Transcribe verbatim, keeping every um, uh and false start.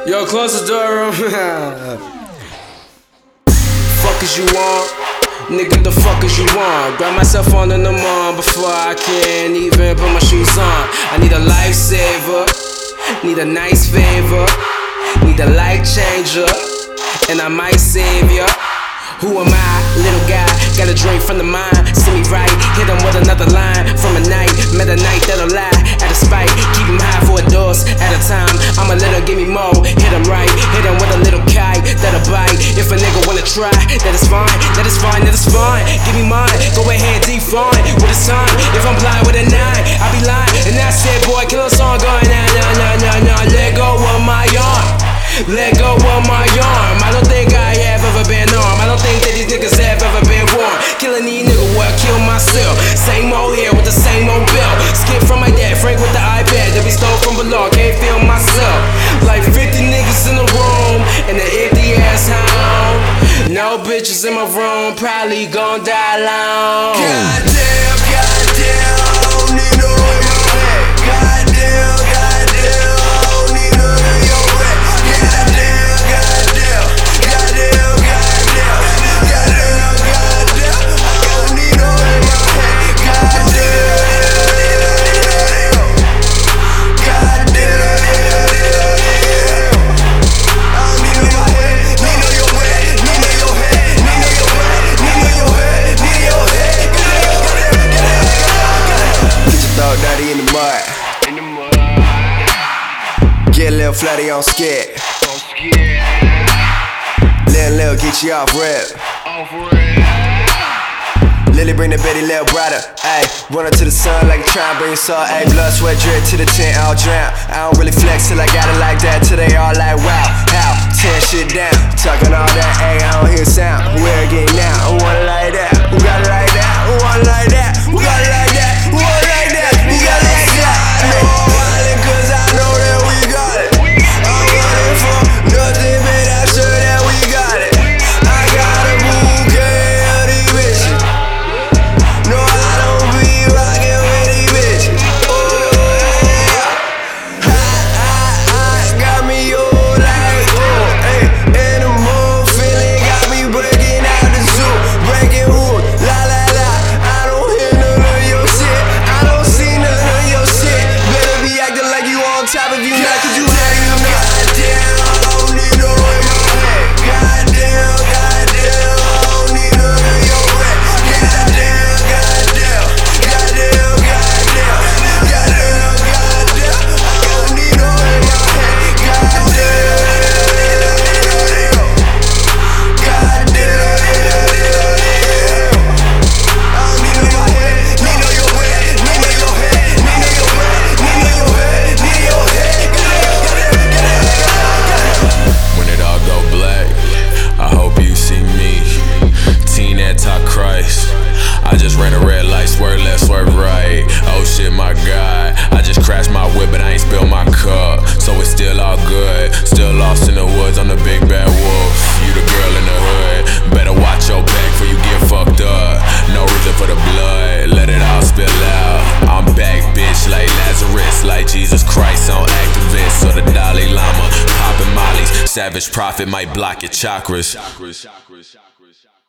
Yo, close the door. Fuck is you want? Nigga, the fuck is you want? Grab myself on in the morning before I can even put my shoes on. I need a lifesaver, need a nice favor, need a life changer, and I might save ya. Who am I, little guy? Got a drink from the mind, see me right, hit him with another line. From a night, met a night that'll lie. At a spike, keep him high for a dose at a time. I'm a little, give me more, hit him right, hit him with a little kite that'll bite. If a nigga wanna try, that is fine, that is fine, that is fine. Give me mine, go ahead, define with a sign. If I'm blind with a nine, I be lying. And I said, boy, kill a song going, nah, nah, nah, nah, nah. Let go of my arm, let go of my arm. I don't think I have ever been armed. I don't think that these niggas have ever been warned. Killing these niggas will kill myself. Same old hair with the same old belt. Skip from my dad, Frank with the iPad that we stole from below. Can't feel myself. Like fifty niggas in the room in the empty ass home. No bitches in my room, probably gon' die alone. Goddamn, goddamn, need no in your head. Goddamn, goddamn, need no in your head. Goddamn, goddamn, goddamn, goddamn, goddamn, goddamn, I don't need no in my head. Goddamn, goddamn, I don't need no in my head. Need no your head, need no your head, need no your head, need no your head, need your head. Get your throat dirty in the mud. Get a little flirty on skit. Little, little, get you off rip. Lily bring the Betty little brother. Ayy, run up to the sun like you tryna bring salt. Ayy, blood, sweat, drip to the tent, I'll drown. I don't really flex till I got it like that. Till they all like, wow, how? Tear shit down. Talking all that, ayy, I don't hear sound. Who arrogant now? Who want it like that? Who got it like that? Who want it like that? Who got it like that? Who want it like that? Who got it like that? Ayy, wildin' cause I know that we got it. I'm running for nothing, but I'm sure that we got it. I got a bouquet of these bitches. No, I don't be rockin' with these bitches. Oh, hot, hot, hot, got me all like, oh, ayy. And the mood feeling got me breaking out the zoo, breaking wood, la la la. I don't hear none of your shit, I don't see none of your shit. Better be acting like you on top of you, not cause you hang you not. Goddamn, I don't need no in my head. Goddamn, goddamn, I don't need none of your head. Goddamn, goddamn, goddamn, goddamn, goddamn, goddamn, I don't need no in my head. Goddamn, goddamn, I don't need no in my head. Need no your head, need no your head, need no your head, need no your head, need your head. When it all go black, I hope you see me. Teen Antichrist. I just ran a red light, swerve left, swerve right. Oh shit, my God. I just crashed my whip, but I ain't spilled my cup. So it's still all good. Still lost in the woods, I'm the big bad wolf. You the girl in the hood. Better watch your back before you get fucked up. No reason for the blood, let it all spill out. I'm back, bitch, like Lazarus, like Jesus Christ on activists. Or the Dalai Lama, popping mollies. Savage prophet might block your chakras.